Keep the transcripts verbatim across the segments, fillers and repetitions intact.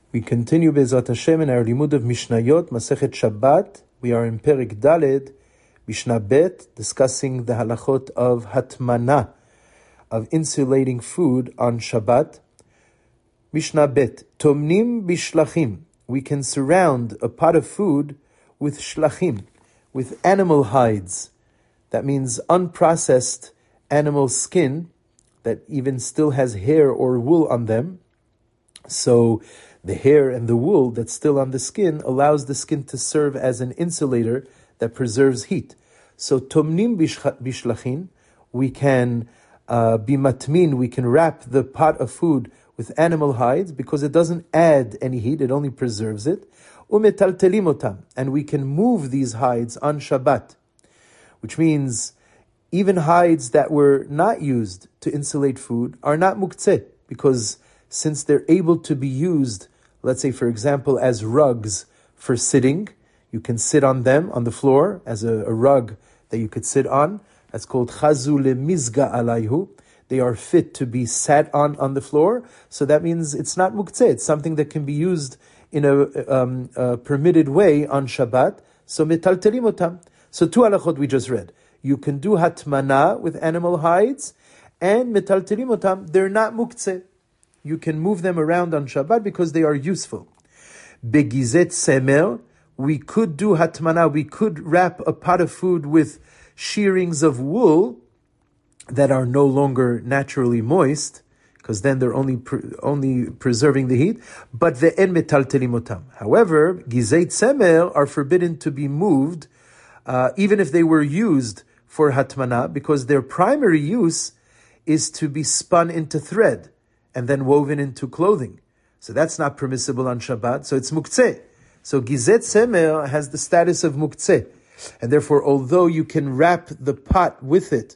We continue Be'ezrat Hashem in our limud of Mishnayot, Masechet Shabbat. We are in Perek Daled, Mishnah Bet, discussing the halachot of hatmana, of insulating food on Shabbat. Mishnah Bet, Tomnim bishlachim. We can surround a pot of food with shlachim, with animal hides. That means unprocessed animal skin that even still has hair or wool on them. So the hair and the wool that's still on the skin allows the skin to serve as an insulator that preserves heat. So tomnim bishlachin, we can uh, be matmin, we can wrap the pot of food with animal hides because it doesn't add any heat, it only preserves it. Umetaltelim otam, and we can move these hides on Shabbat, which means even hides that were not used to insulate food are not muktzeh, because since they're able to be used, let's say, for example, as rugs for sitting, you can sit on them on the floor as a, a rug that you could sit on. That's called chazu lemizga alayhu. They are fit to be sat on on the floor. So that means it's not muktzeh. It's something that can be used in a, um, a permitted way on Shabbat. So metaltelim otam. So two halachot we just read. You can do hatmana with animal hides, and metaltelim otam, they're not muktzeh. You can move them around on Shabbat because they are useful. Begizet semer, we could do hatmana, we could wrap a pot of food with shearings of wool that are no longer naturally moist, because then they're only pre- only preserving the heat. But the en metaltelim otam. However, gizet semer are forbidden to be moved, uh, even if they were used for hatmana, because their primary use is to be spun into thread and then woven into clothing. So that's not permissible on Shabbat, so it's muktzeh. So gizet semer has the status of muktzeh. And therefore, although you can wrap the pot with it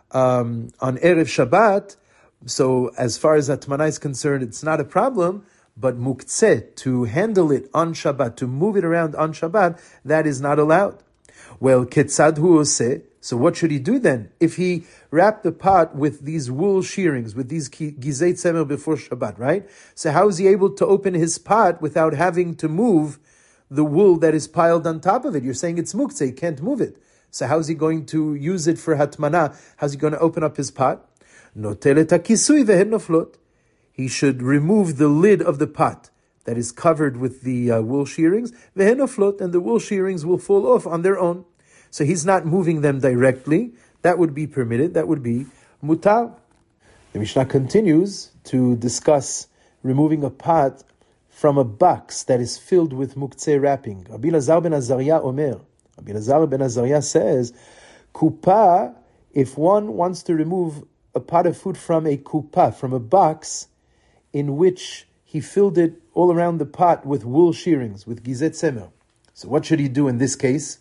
um, on Erev Shabbat, so as far as hatmana is concerned, it's not a problem, but muktzeh, to handle it on Shabbat, to move it around on Shabbat, that is not allowed. Well, ketzad hu oseh, so what should he do then? If he wrapped the pot with these wool shearings, with these gizet semer before Shabbat, right? So how is he able to open his pot without having to move the wool that is piled on top of it? You're saying it's muktzeh, he can't move it. So how is he going to use it for hatmana? How's he going to open up his pot? Notelet hakisui vehen noflot. He should remove the lid of the pot that is covered with the uh, wool shearings, vehen noflot, and the wool shearings will fall off on their own. So he's not moving them directly. That would be permitted. That would be mutar. The Mishnah continues to discuss removing a pot from a box that is filled with muktzeh wrapping. Rabbi Elazar ben Azariah Omer. Rabbi Elazar ben Azariah says, kupa, if one wants to remove a pot of food from a kupa, from a box in which he filled it all around the pot with wool shearings, with gizet semer. So what should he do in this case?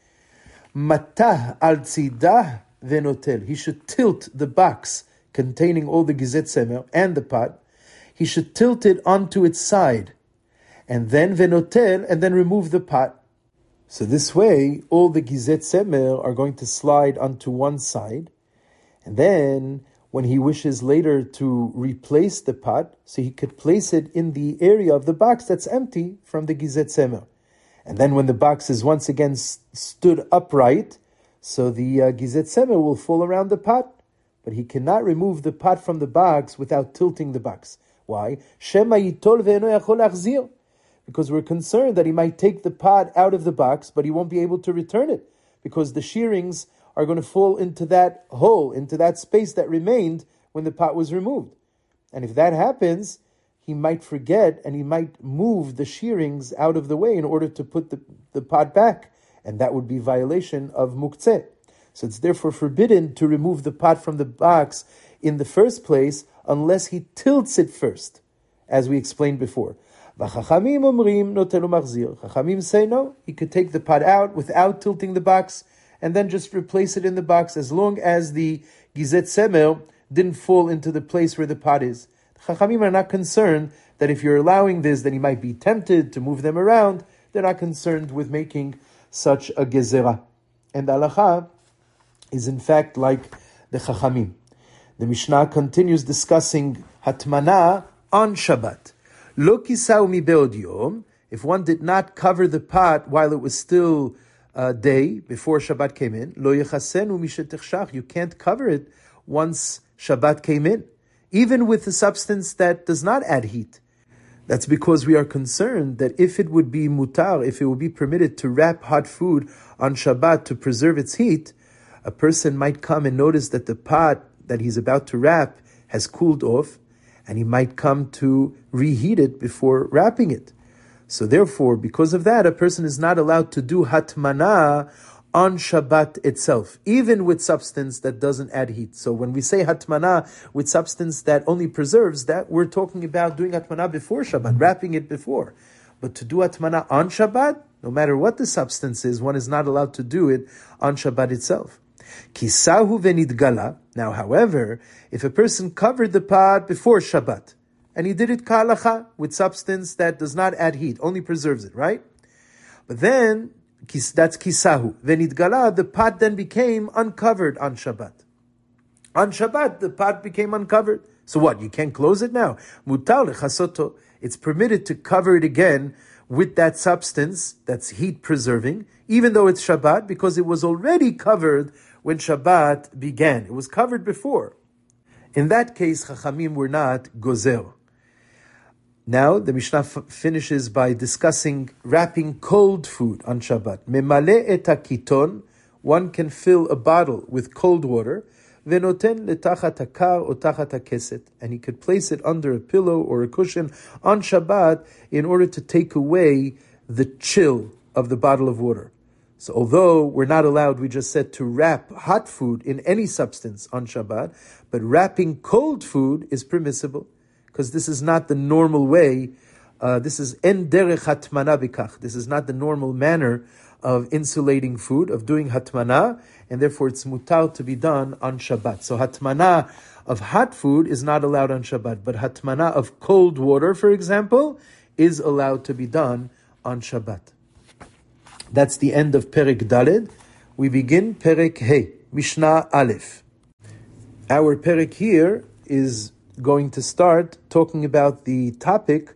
Matah al tzidah venotel. He should tilt the box containing all the gizet semer and the pot. He should tilt it onto its side, and then venotel, and then remove the pot. So this way, all the gizet semer are going to slide onto one side, and then when he wishes later to replace the pot, so he could place it in the area of the box that's empty from the gizet semer. And then when the box is once again st- stood upright, so the uh, gizet semer will fall around the pot. But he cannot remove the pot from the box without tilting the box. Why? Shema yitol ve'eno yachol achzir. Because we're concerned that he might take the pot out of the box, but he won't be able to return it, because the shearings are going to fall into that hole, into that space that remained when the pot was removed. And if that happens, he might forget and he might move the shearings out of the way in order to put the, the pot back. And that would be violation of muktzeh. So it's therefore forbidden to remove the pot from the box in the first place unless he tilts it first, as we explained before. Chachamim omrim notelu machzir. Chachamim say no, he could take the pot out without tilting the box and then just replace it in the box as long as the gizet semer didn't fall into the place where the pot is. Chachamim are not concerned that if you're allowing this, then he might be tempted to move them around. They're not concerned with making such a gezerah. And the halacha is in fact like the Chachamim. The Mishnah continues discussing hatmana on Shabbat. Lo kisau mi beod yom, if one did not cover the pot while it was still uh, day, before Shabbat came in, lo yechasenu mishetechshach, you can't cover it once Shabbat came in, even with a substance that does not add heat. That's because we are concerned that if it would be mutar, if it would be permitted to wrap hot food on Shabbat to preserve its heat, a person might come and notice that the pot that he's about to wrap has cooled off, and he might come to reheat it before wrapping it. So therefore, because of that, a person is not allowed to do hatmana on Shabbat itself, even with substance that doesn't add heat. So when we say hatmana with substance that only preserves, that we're talking about doing hatmana before Shabbat, wrapping it before. But to do hatmana on Shabbat, no matter what the substance is, one is not allowed to do it on Shabbat itself. Kisahu venidgala. Now, however, if a person covered the pot before Shabbat, and he did it ka'alacha, with substance that does not add heat, only preserves it, right? But then, that's kisahu. Venidgala, the pot then became uncovered on Shabbat. On Shabbat, the pot became uncovered. So what, you can't close it now? Mutar lechasoto. It's permitted to cover it again with that substance that's heat preserving, even though it's Shabbat, because it was already covered when Shabbat began. It was covered before. In that case, Chachamim were not gozer. Now, the Mishnah f- finishes by discussing wrapping cold food on Shabbat. Memale et hakiton, one can fill a bottle with cold water, venoten letachat hakar or tachat hakeset, and he could place it under a pillow or a cushion on Shabbat in order to take away the chill of the bottle of water. So although we're not allowed, we just said, to wrap hot food in any substance on Shabbat, but wrapping cold food is permissible, because this is not the normal way. Uh, this is en derech hatmana bikach. This is not the normal manner of insulating food, of doing hatmana, and therefore it's mutar to be done on Shabbat. So hatmana of hot food is not allowed on Shabbat, but hatmana of cold water, for example, is allowed to be done on Shabbat. That's the end of Perek Daled. We begin Perek He, Mishnah Aleph. Our Perek here is going to start talking about the topic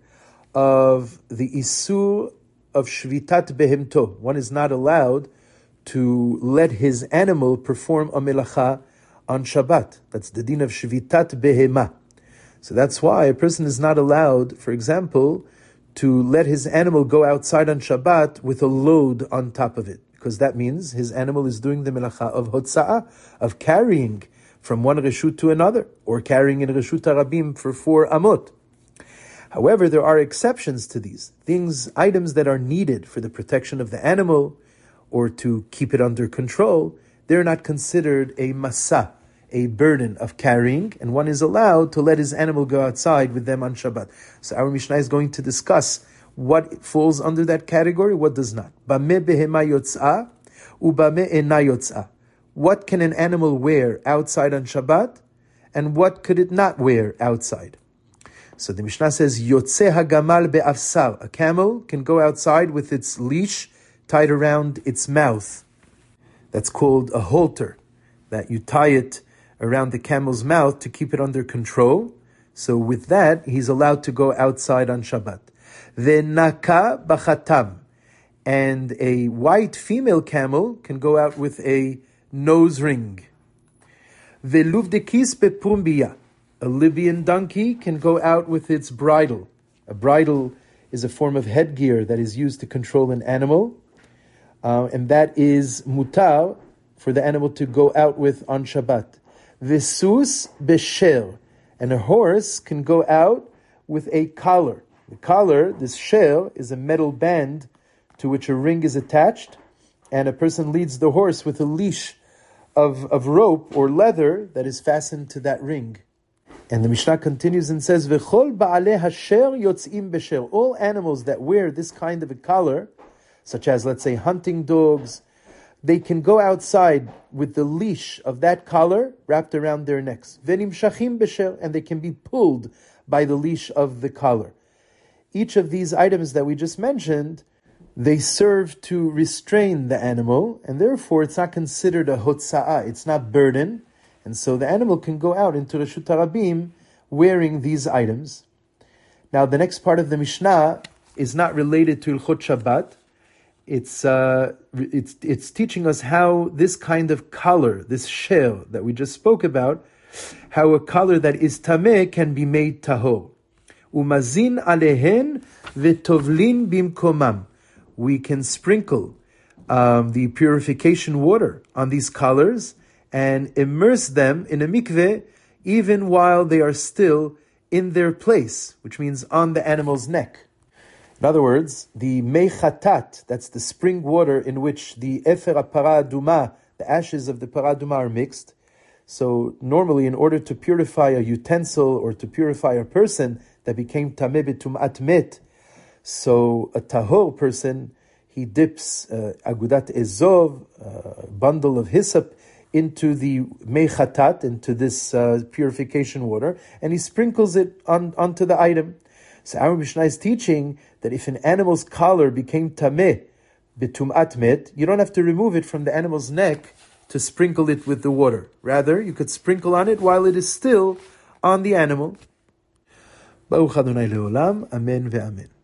of the Isur of Shvitat Behemto. One is not allowed to let his animal perform a melacha on Shabbat. That's the din of Shvitat Behema. So that's why a person is not allowed, for example, to let his animal go outside on Shabbat with a load on top of it, because that means his animal is doing the melacha of hotza'ah, of carrying from one reshut to another, or carrying in reshut harabim for four amot. However, there are exceptions to these things, items that are needed for the protection of the animal or to keep it under control. They're not considered a masa, a burden of carrying, and one is allowed to let his animal go outside with them on Shabbat. So our Mishnah is going to discuss what falls under that category, what does not. Bameh behema yotzah, ubameh ena yotzah. What can an animal wear outside on Shabbat, and what could it not wear outside? So the Mishnah says, Yotzeh hagamal be'afsar. A camel can go outside with its leash tied around its mouth. That's called a halter, that you tie it around the camel's mouth to keep it under control. So with that, he's allowed to go outside on Shabbat. Ve'naka b'chatam. And a white female camel can go out with a nose ring. Ve'luvdekis be'prumbiya. A Libyan donkey can go out with its bridle. A bridle is a form of headgear that is used to control an animal. Uh, and that is mutar for the animal to go out with on Shabbat. Vesus besher, and a horse can go out with a collar. The collar, this sher, is a metal band to which a ring is attached, and a person leads the horse with a leash of, of rope or leather that is fastened to that ring. And the Mishnah continues and says, V'chol ba'aleh hasher yotzim besher. All animals that wear this kind of a collar, such as, let's say, hunting dogs, they can go outside with the leash of that collar wrapped around their necks. Venim shachim besher, and they can be pulled by the leash of the collar. Each of these items that we just mentioned, they serve to restrain the animal, and therefore it's not considered a hotza'ah, it's not burden, and so the animal can go out into Reshut Harabim wearing these items. Now, the next part of the Mishnah is not related to Ilchot Shabbat. It's, uh, it's, it's teaching us how this kind of color, this shell that we just spoke about, how a color that is tameh can be made tahor. Umazin alehen v'tovlin bimkomam. We can sprinkle um, the purification water on these colors and immerse them in a mikveh even while they are still in their place, which means on the animal's neck. In other words, the mei chatat, that's the spring water in which the efer para aduma, the ashes of the para aduma are mixed. So normally, in order to purify a utensil or to purify a person that became tameh b'tum'at met, so a tahor person, he dips uh, agudat ezov, a bundle of hyssop, into the mei chatat, into this uh, purification water, and he sprinkles it on onto the item. So our Mishnah is teaching that if an animal's collar became tameh b'tum'at met, you don't have to remove it from the animal's neck to sprinkle it with the water. Rather, you could sprinkle on it while it is still on the animal. Baruch Adonai Leolam, Amen ve'amen.